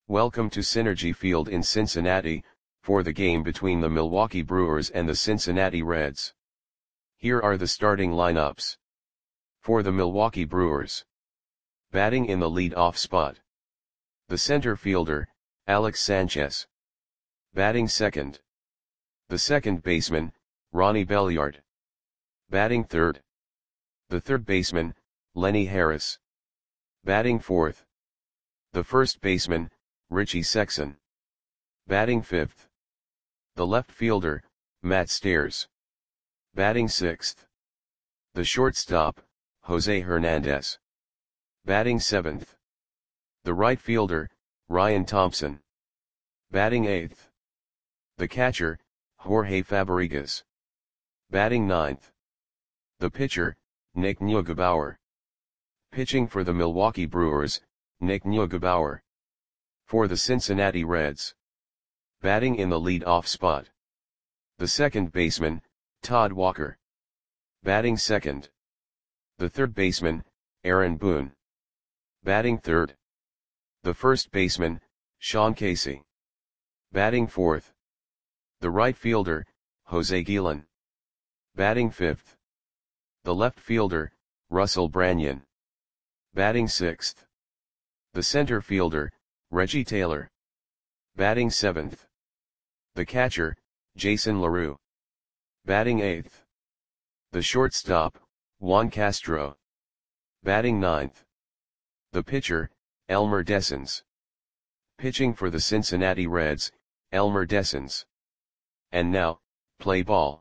Welcome to Synergy Field in Cincinnati, for the game between the Milwaukee Brewers and the Cincinnati Reds. Here are the starting lineups. For the Milwaukee Brewers. Batting in the lead-off spot. The center fielder, Alex Sanchez. Batting second. The second baseman, Ronnie Belliard. Batting third. The third baseman, Lenny Harris. Batting fourth. The first baseman, Richie Sexson. Batting fifth. The left fielder, Matt Stairs. Batting sixth. The shortstop, Jose Hernandez. Batting seventh. The right fielder, Ryan Thompson. Batting eighth. The catcher, Jorge Fabregas. Batting ninth. The pitcher, Nick Neugebauer. Pitching for the Milwaukee Brewers, Nick Neugebauer. For the Cincinnati Reds. Batting in the lead-off spot. The second baseman, Todd Walker. Batting second. The third baseman, Aaron Boone. Batting third. The first baseman, Sean Casey. Batting fourth. The right fielder, Jose Guillen. Batting fifth. The left fielder, Russell Branyan. Batting sixth. The center fielder, Reggie Taylor. Batting seventh. The catcher, Jason LaRue. Batting eighth. The shortstop, Juan Castro. Batting ninth. The pitcher, Elmer Dessens. Pitching for the Cincinnati Reds, Elmer Dessens. And now, play ball.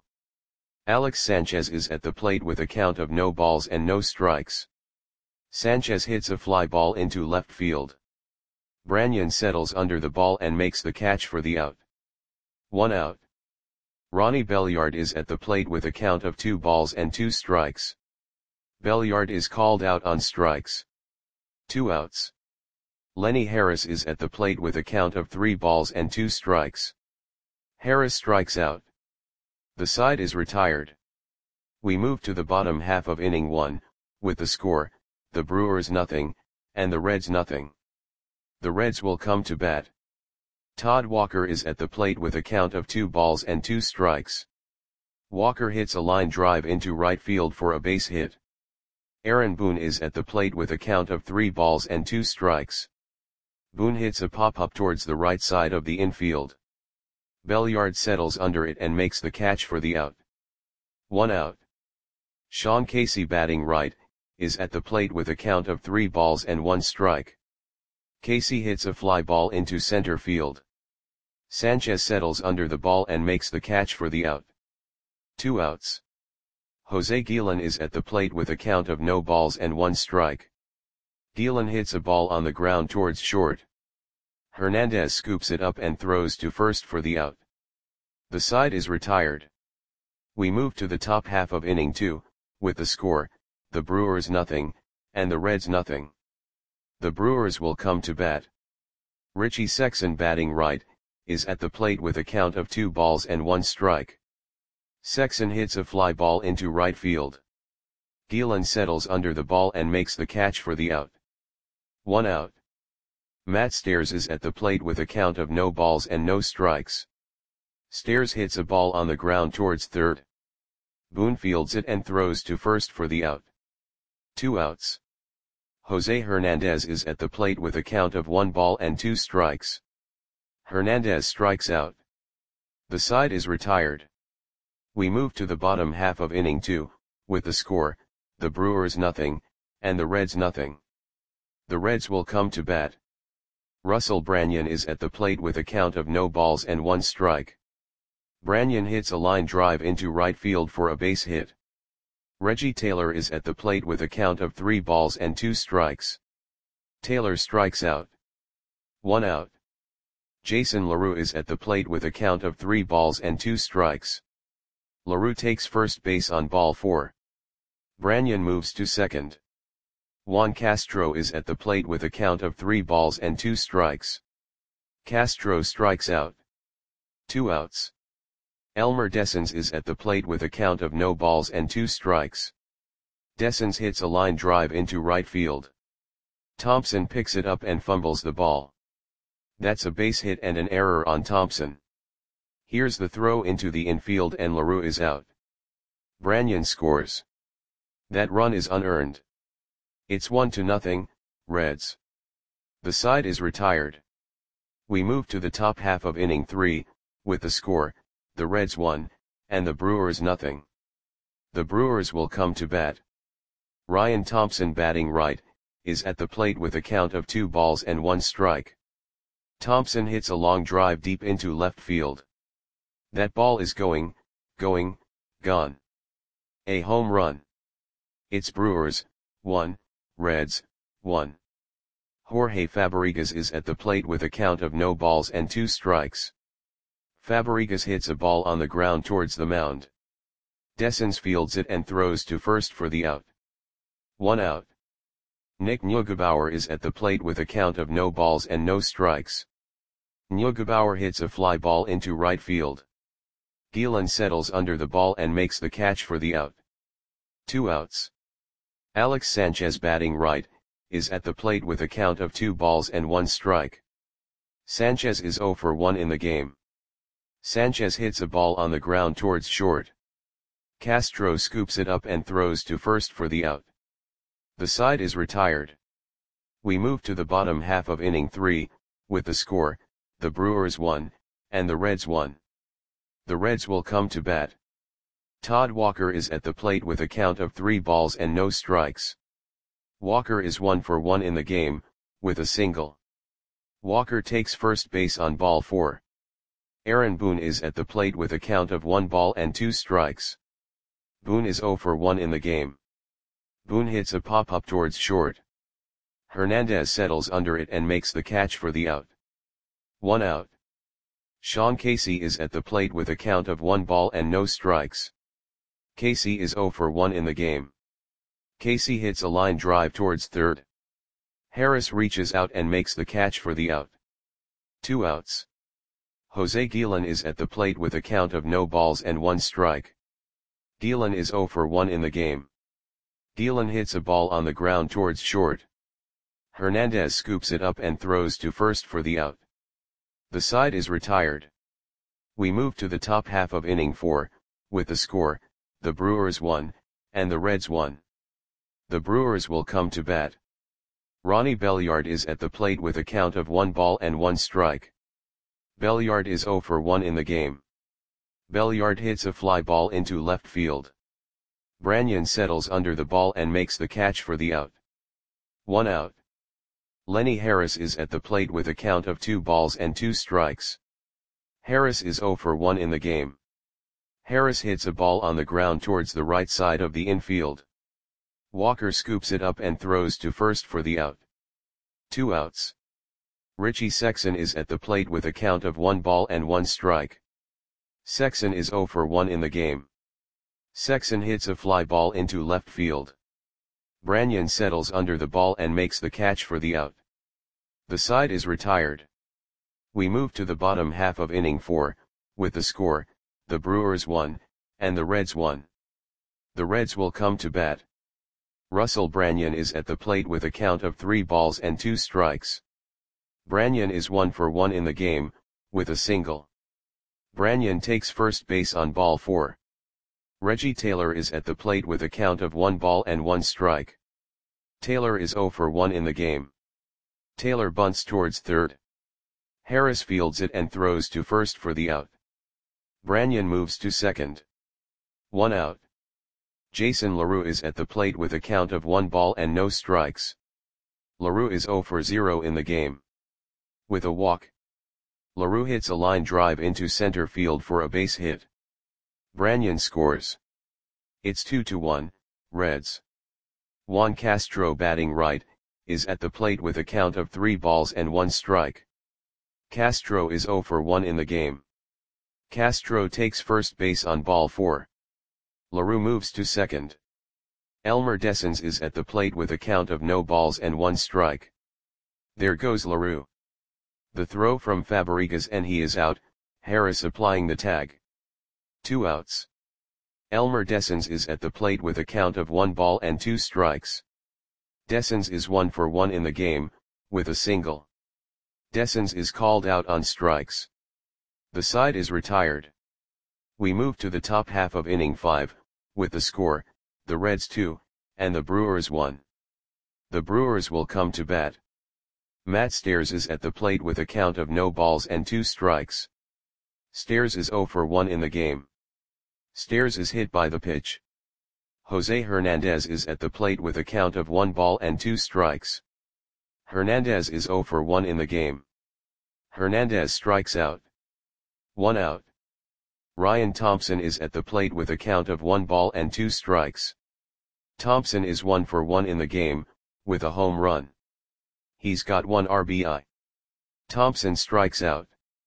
Alex Sanchez is at the plate with a count of no balls and no strikes. Sanchez hits a fly ball into left field. Branyan settles under the ball and makes the catch for the out. 1 out. Ronnie Belliard is at the plate with a count of 2 balls and 2 strikes. Belliard is called out on strikes. 2 outs. Lenny Harris is at the plate with a count of 3 balls and 2 strikes. Harris strikes out. The side is retired. We move to the bottom half of inning 1, with the score, the Brewers nothing, and the Reds nothing. The Reds will come to bat. Todd Walker is at the plate with a count of 2 balls and 2 strikes. Walker hits a line drive into right field for a base hit. Aaron Boone is at the plate with a count of 3 balls and 2 strikes. Boone hits a pop-up towards the right side of the infield. Belliard settles under it and makes the catch for the out. 1 out. Sean Casey, batting right, is at the plate with a count of 3 balls and 1 strike. Casey hits a fly ball into center field. Sanchez settles under the ball and makes the catch for the out. 2 outs. Jose Guillen is at the plate with a count of no balls and 1 strike. Guillen hits a ball on the ground towards short. Hernandez scoops it up and throws to first for the out. The side is retired. We move to the top half of inning 2, with the score, the Brewers nothing, and the Reds nothing. The Brewers will come to bat. Richie Sexson, batting right, is at the plate with a count of 2 balls and 1 strike. Sexson hits a fly ball into right field. Guillen settles under the ball and makes the catch for the out. 1 out. Matt Stairs is at the plate with a count of no balls and no strikes. Stairs hits a ball on the ground towards third. Boone fields it and throws to first for the out. 2 outs. Jose Hernandez is at the plate with a count of 1 ball and 2 strikes. Hernandez strikes out. The side is retired. We move to the bottom half of inning 2, with the score, the Brewers nothing, and the Reds nothing. The Reds will come to bat. Russell Branyan is at the plate with a count of no balls and 1 strike. Branyan hits a line drive into right field for a base hit. Reggie Taylor is at the plate with a count of 3 balls and 2 strikes. Taylor strikes out. 1 out. Jason LaRue is at the plate with a count of 3 balls and 2 strikes. LaRue takes first base on ball 4. Branyan moves to second. Juan Castro is at the plate with a count of 3 balls and 2 strikes. Castro strikes out. 2 outs. Elmer Dessens is at the plate with a count of no balls and 2 strikes. Dessens hits a line drive into right field. Thompson picks it up and fumbles the ball. That's a base hit and an error on Thompson. Here's the throw into the infield and LaRue is out. Branyan scores. That run is unearned. It's 1-0, Reds. The side is retired. We move to the top half of inning 3, with the score, the Reds 1, and the Brewers 0. The Brewers will come to bat. Ryan Thompson, batting right, is at the plate with a count of 2-1 strike. Thompson hits a long drive deep into left field. That ball is gone. A home run. It's Brewers 1, Reds 1. Jorge Fabregas is at the plate with a count of 0-2 strikes. Fabregas hits a ball on the ground towards the mound. Dessens fields it and throws to first for the out. 1 out. Nick Neugebauer is at the plate with a count of 0 strikes. Neugebauer hits a fly ball into right field. Gielan settles under the ball and makes the catch for the out. 2 outs. Alex Sanchez, batting right, is at the plate with a count of 2-1 strike. Sanchez is 0 for 1 in the game. Sanchez hits a ball on the ground towards short. Castro scoops it up and throws to first for the out. The side is retired. We move to the bottom half of inning 3, with the score, the Brewers 1, and the Reds 1. The Reds will come to bat. Todd Walker is at the plate with a count of 3 strikes. Walker is 1 for 1 in the game, with a single. Walker takes first base on ball 4. Aaron Boone is at the plate with a count of 1-2 strikes. Boone is 0 for 1 in the game. Boone hits a pop-up towards short. Hernandez settles under it and makes the catch for the out. 1 out. Sean Casey is at the plate with a count of 1 strikes. Casey is 0 for 1 in the game. Casey hits a line drive towards third. Harris reaches out and makes the catch for the out. 2 outs. Jose Gielan is at the plate with a count of 0-1 strike. Gielan is 0 for 1 in the game. Gielan hits a ball on the ground towards short. Hernandez scoops it up and throws to first for the out. The side is retired. We move to the top half of inning 4, with the score, the Brewers 1, and the Reds 1. The Brewers will come to bat. Ronnie Belliard is at the plate with a count of 1-1 strike. Belliard is 0 for 1 in the game. Belliard hits a fly ball into left field. Branyan settles under the ball and makes the catch for the out. 1 out. Lenny Harris is at the plate with a count of 2 strikes. Harris is 0 for 1 in the game. Harris hits a ball on the ground towards the right side of the infield. Walker scoops it up and throws to first for the out. 2 outs. Richie Sexson is at the plate with a count of 1-1 strike. Sexson is 0 for 1 in the game. Sexson hits a fly ball into left field. Branyan settles under the ball and makes the catch for the out. The side is retired. We move to the bottom half of inning 4, with the score, the Brewers 1, and the Reds 1. The Reds will come to bat. Russell Branyan is at the plate with a count of 3-2 strikes. Branyan is 1 for 1 in the game, with a single. Branyan takes first base on ball 4. Reggie Taylor is at the plate with a count of 1-1 strike. Taylor is 0 for 1 in the game. Taylor bunts towards third. Harris fields it and throws to first for the out. Branyan moves to second. 1 out. Jason LaRue is at the plate with a count of 1 strikes. LaRue is 0 for 0 in the game. With a walk, LaRue hits a line drive into center field for a base hit. Branyan scores. It's 2-1, Reds. Juan Castro, batting right, is at the plate with a count of 3-1 strike. Castro is 0 for 1 in the game. Castro takes first base on ball 4. LaRue moves to second. Elmer Dessens is at the plate with a count of 0-1 strike. There goes LaRue. The throw from Fabregas and he is out, Harris applying the tag. 2 outs. Elmer Dessens is at the plate with a count of 1-2 strikes. Dessens is 1 for 1 in the game, with a single. Dessens is called out on strikes. The side is retired. We move to the top half of inning 5, with the score, the Reds 2, and the Brewers 1. The Brewers will come to bat. Matt Stairs is at the plate with a count of no balls and 2 strikes. Stairs is 0 for 1 in the game. Stairs is hit by the pitch. Jose Hernandez is at the plate with a count of 1 ball and 2 strikes. Hernandez is 0 for 1 in the game. Hernandez strikes out. 1 out. Ryan Thompson is at the plate with a count of 1 ball and 2 strikes. Thompson is 1 for 1 in the game, with a home run. He's got 1 RBI. Thompson strikes out.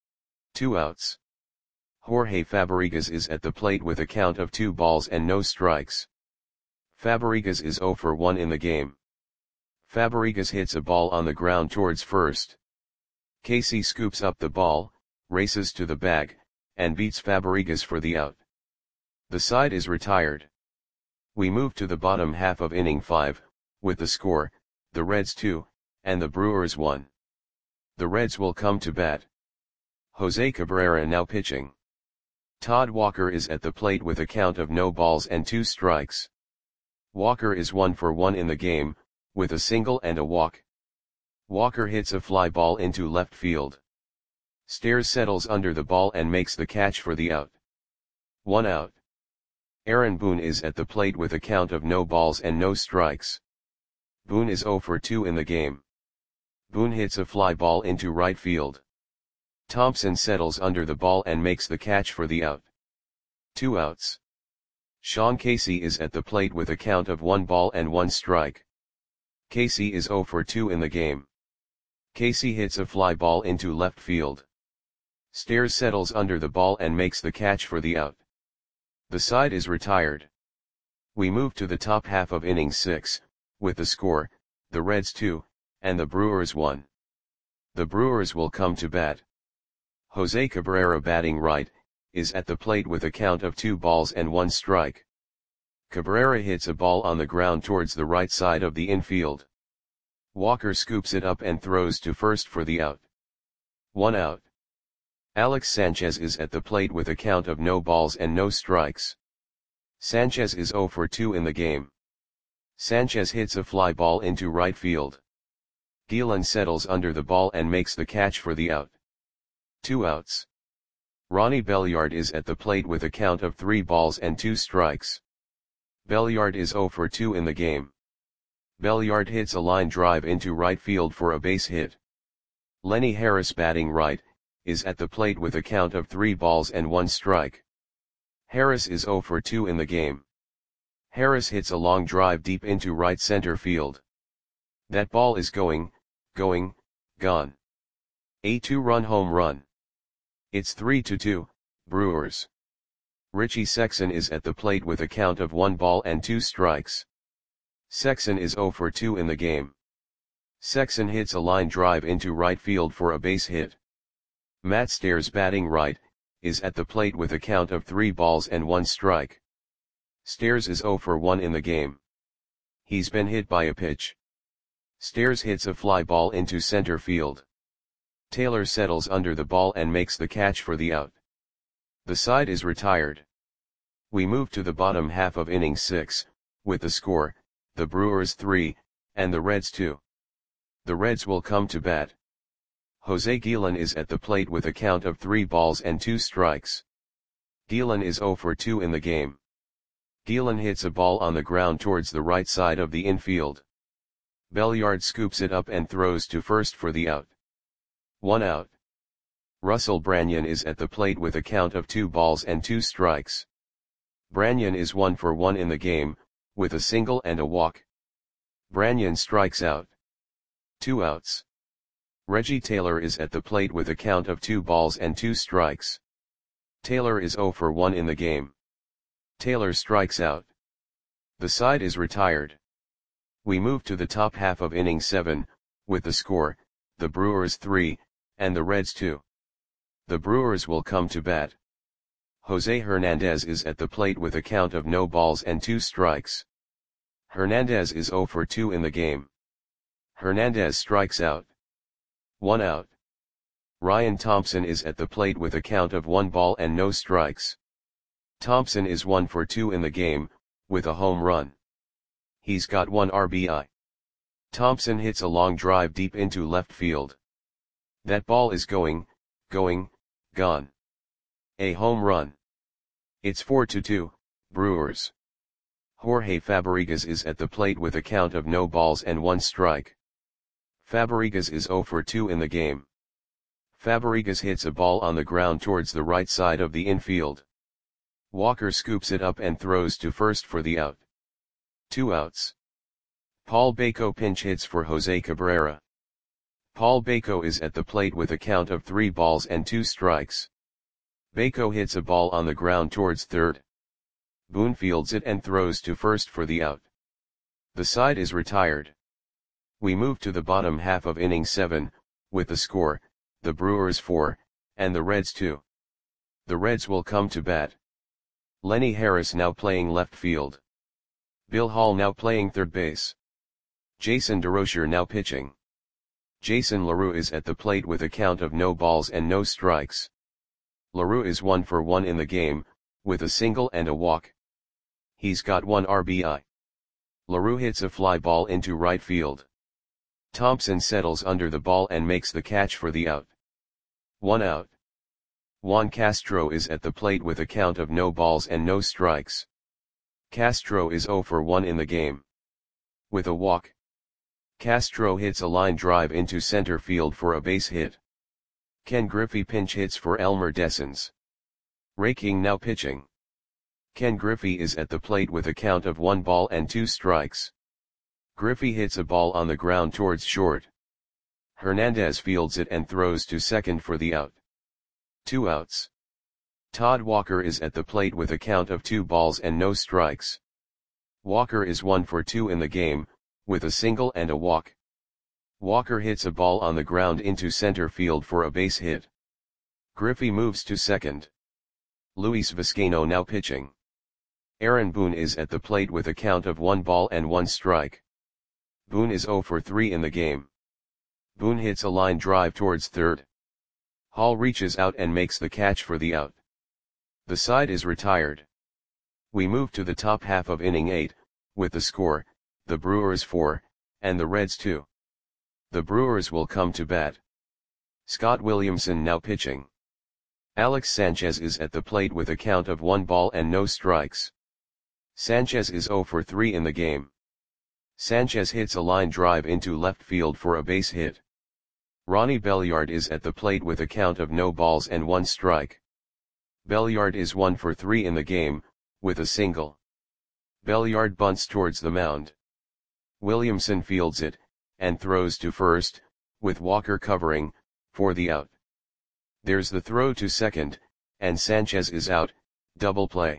2 outs. Jorge Fabregas is at the plate with a count of 2 balls and no strikes. Fabregas is 0 for 1 in the game. Fabregas hits a ball on the ground towards first. Casey scoops up the ball, races to the bag, and beats Fabregas for the out. The side is retired. We move to the bottom half of inning 5, with the score, the Reds 2, and the Brewers 1. The Reds will come to bat. Jose Cabrera now pitching. Todd Walker is at the plate with a count of no balls and 2 strikes. Walker is 1 for 1 in the game, with a single and a walk. Walker hits a fly ball into left field. Stairs settles under the ball and makes the catch for the out. 1 out. Aaron Boone is at the plate with a count of no balls and no strikes. Boone is 0 for 2 in the game. Boone hits a fly ball into right field. Thompson settles under the ball and makes the catch for the out. 2 outs. Sean Casey is at the plate with a count of 1 ball and 1 strike. Casey is 0 for 2 in the game. Casey hits a fly ball into left field. Stairs settles under the ball and makes the catch for the out. The side is retired. We move to the top half of inning 6, with the score, the Reds 2, and the Brewers 1. The Brewers will come to bat. Jose Cabrera batting right, is at the plate with a count of 2 balls and 1 strike. Cabrera hits a ball on the ground towards the right side of the infield. Walker scoops it up and throws to first for the out. 1 out. Alex Sanchez is at the plate with a count of no balls and no strikes. Sanchez is 0 for 2 in the game. Sanchez hits a fly ball into right field. Gielan settles under the ball and makes the catch for the out. 2 outs. Ronnie Belliard is at the plate with a count of 3 balls and 2 strikes. Belliard is 0 for 2 in the game. Belliard hits a line drive into right field for a base hit. Lenny Harris batting right, is at the plate with a count of 3 balls and 1 strike. Harris is 0 for 2 in the game. Harris hits a long drive deep into right center field. That ball is gone. A 2-run home run. It's 3-2, Brewers. Richie Sexson is at the plate with a count of 1 ball and 2 strikes. Sexson is 0 for 2 in the game. Sexson hits a line drive into right field for a base hit. Matt Stairs batting right, is at the plate with a count of 3 balls and 1 strike. Stairs is 0 for 1 in the game. He's been hit by a pitch. Stairs hits a fly ball into center field. Taylor settles under the ball and makes the catch for the out. The side is retired. We move to the bottom half of inning 6, with the score, the Brewers 3, and the Reds 2. The Reds will come to bat. Jose Gielan is at the plate with a count of 3 balls and 2 strikes. Gielan is 0 for 2 in the game. Gielan hits a ball on the ground towards the right side of the infield. Belliard scoops it up and throws to first for the out. 1 out. Russell Branyan is at the plate with a count of 2 balls and 2 strikes. Branyan is 1 for 1 in the game, with a single and a walk. Branyan strikes out. 2 outs. Reggie Taylor is at the plate with a count of 2 balls and 2 strikes. Taylor is 0 for 1 in the game. Taylor strikes out. The side is retired. We move to the top half of inning 7, with the score, the Brewers 3, and the Reds 2. The Brewers will come to bat. Jose Hernandez is at the plate with a count of no balls and 2 strikes. Hernandez is 0 for 2 in the game. Hernandez strikes out. 1 out. Ryan Thompson is at the plate with a count of 1 ball and no strikes. Thompson is 1 for 2 in the game, with a home run. He's got 1 RBI. Thompson hits a long drive deep into left field. That ball is gone. A home run. It's 4-2, Brewers. Jorge Fabrigas is at the plate with a count of no balls and 1 strike. Fabrigas is 0 for 2 in the game. Fabrigas hits a ball on the ground towards the right side of the infield. Walker scoops it up and throws to first for the out. 2 outs. Paul Baco pinch hits for Jose Cabrera. Paul Baco is at the plate with a count of 3 balls and 2 strikes. Baco hits a ball on the ground towards third. Boone fields it and throws to first for the out. The side is retired. We move to the bottom half of inning 7, with the score, the Brewers 4, and the Reds 2. The Reds will come to bat. Lenny Harris now playing left field. Bill Hall now playing third base. Jason DeRocher now pitching. Jason LaRue is at the plate with a count of no balls and no strikes. LaRue is 1 for 1 in the game, with a single and a walk. He's got 1 RBI. LaRue hits a fly ball into right field. Thompson settles under the ball and makes the catch for the out. 1 out. Juan Castro is at the plate with a count of no balls and no strikes. Castro is 0 for 1 in the game. With a walk. Castro hits a line drive into center field for a base hit. Ken Griffey pinch hits for Elmer Dessens. Ray King now pitching. Ken Griffey is at the plate with a count of 1 ball and 2 strikes. Griffey hits a ball on the ground towards short. Hernandez fields it and throws to second for the out. 2 outs. Todd Walker is at the plate with a count of 2 balls and no strikes. Walker is 1 for 2 in the game, with a single and a walk. Walker hits a ball on the ground into center field for a base hit. Griffey moves to second. Luis Vizcaino now pitching. Aaron Boone is at the plate with a count of 1 ball and 1 strike. Boone is 0 for 3 in the game. Boone hits a line drive towards third. Hall reaches out and makes the catch for the out. The side is retired. We move to the top half of inning 8, with the score, the Brewers 4, and the Reds 2. The Brewers will come to bat. Scott Williamson now pitching. Alex Sanchez is at the plate with a count of 1 ball and no strikes. Sanchez is 0 for 3 in the game. Sanchez hits a line drive into left field for a base hit. Ronnie Belliard is at the plate with a count of no balls and 1 strike. Belliard is 1 for 3 in the game, with a single. Belliard bunts towards the mound. Williamson fields it, and throws to first, with Walker covering, for the out. There's the throw to second, and Sanchez is out, double play.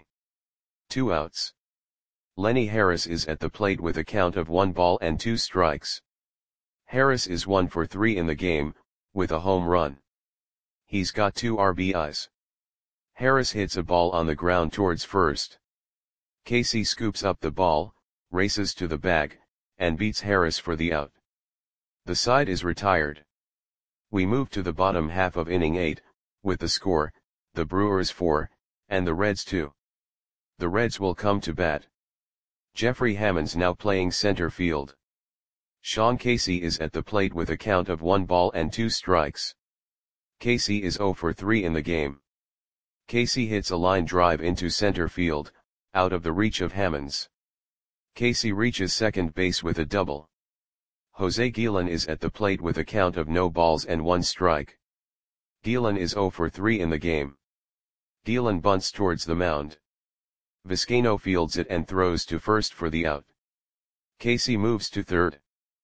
2 outs. Lenny Harris is at the plate with a count of 1 ball and 2 strikes. Harris is 1 for 3 in the game, with a home run. He's got 2 RBIs. Harris hits a ball on the ground towards first. Casey scoops up the ball, races to the bag, and beats Harris for the out. The side is retired. We move to the bottom half of inning 8, with the score, the Brewers 4, and the Reds 2. The Reds will come to bat. Jeffrey Hammonds now playing center field. Sean Casey is at the plate with a count of 1 ball and 2 strikes. Casey is 0 for 3 in the game. Casey hits a line drive into center field, out of the reach of Hammonds. Casey reaches second base with a double. Jose Guillen is at the plate with a count of no balls and 1 strike. Guillen is 0 for 3 in the game. Guillen bunts towards the mound. Vizcaino fields it and throws to first for the out. Casey moves to third.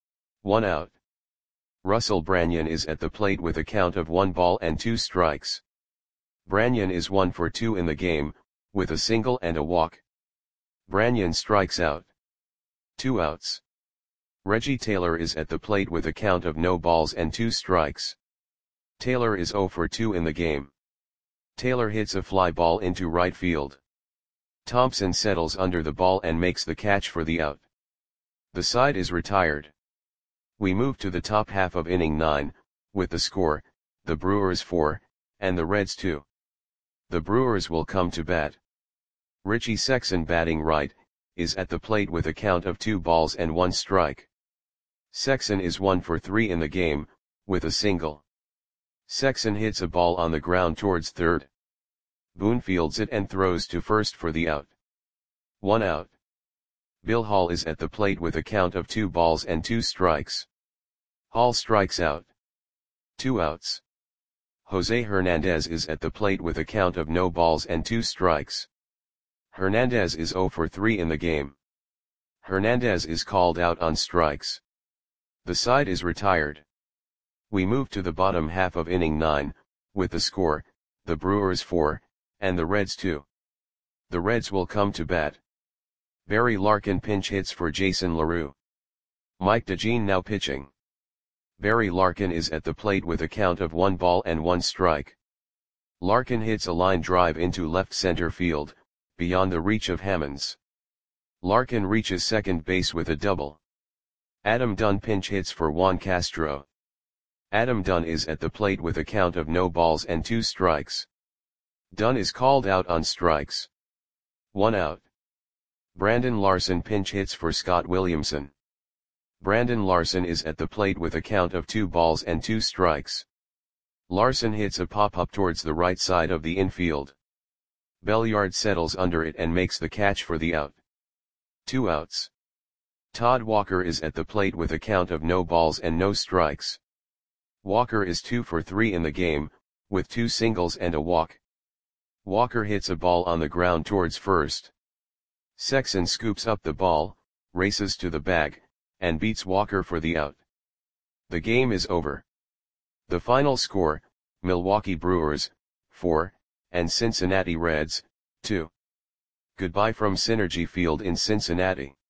1 out. Russell Branyan is at the plate with a count of 1 ball and 2 strikes. Branyan is 1 for 2 in the game, with a single and a walk. Branyan strikes out. 2 outs. Reggie Taylor is at the plate with a count of no balls and 2 strikes. Taylor is 0 for 2 in the game. Taylor hits a fly ball into right field. Thompson settles under the ball and makes the catch for the out. The side is retired. We move to the top half of inning 9, with the score, the Brewers 4, and the Reds 2. The Brewers will come to bat. Richie Sexson, batting right, is at the plate with a count of 2 balls and 1 strike. Sexson is 1 for 3 in the game, with a single. Sexson hits a ball on the ground towards third. Boone fields it and throws to first for the out. 1 out. Bill Hall is at the plate with a count of 2 balls and 2 strikes. Hall strikes out. 2 outs. Jose Hernandez is at the plate with a count of no balls and 2 strikes. Hernandez is 0 for 3 in the game. Hernandez is called out on strikes. The side is retired. We move to the bottom half of inning 9, with the score, the Brewers 4, and the Reds 2. The Reds will come to bat. Barry Larkin pinch hits for Jason LaRue. Mike DeJean now pitching. Barry Larkin is at the plate with a count of 1 ball and 1 strike. Larkin hits a line drive into left center field, beyond the reach of Hammonds. Larkin reaches second base with a double. Adam Dunn pinch hits for Juan Castro. Adam Dunn is at the plate with a count of no balls and 2 strikes. Dunn is called out on strikes. 1 out. Brandon Larson pinch hits for Scott Williamson. Brandon Larson is at the plate with a count of 2 balls and 2 strikes. Larson hits a pop-up towards the right side of the infield. Belliard settles under it and makes the catch for the out. 2 outs. Todd Walker is at the plate with a count of no balls and no strikes. Walker is 2 for 3 in the game, with 2 singles and a walk. Walker hits a ball on the ground towards first. Sexson scoops up the ball, races to the bag, and beats Walker for the out. The game is over. The final score, Milwaukee Brewers, 4, and Cincinnati Reds, 2. Goodbye from Synergy Field in Cincinnati.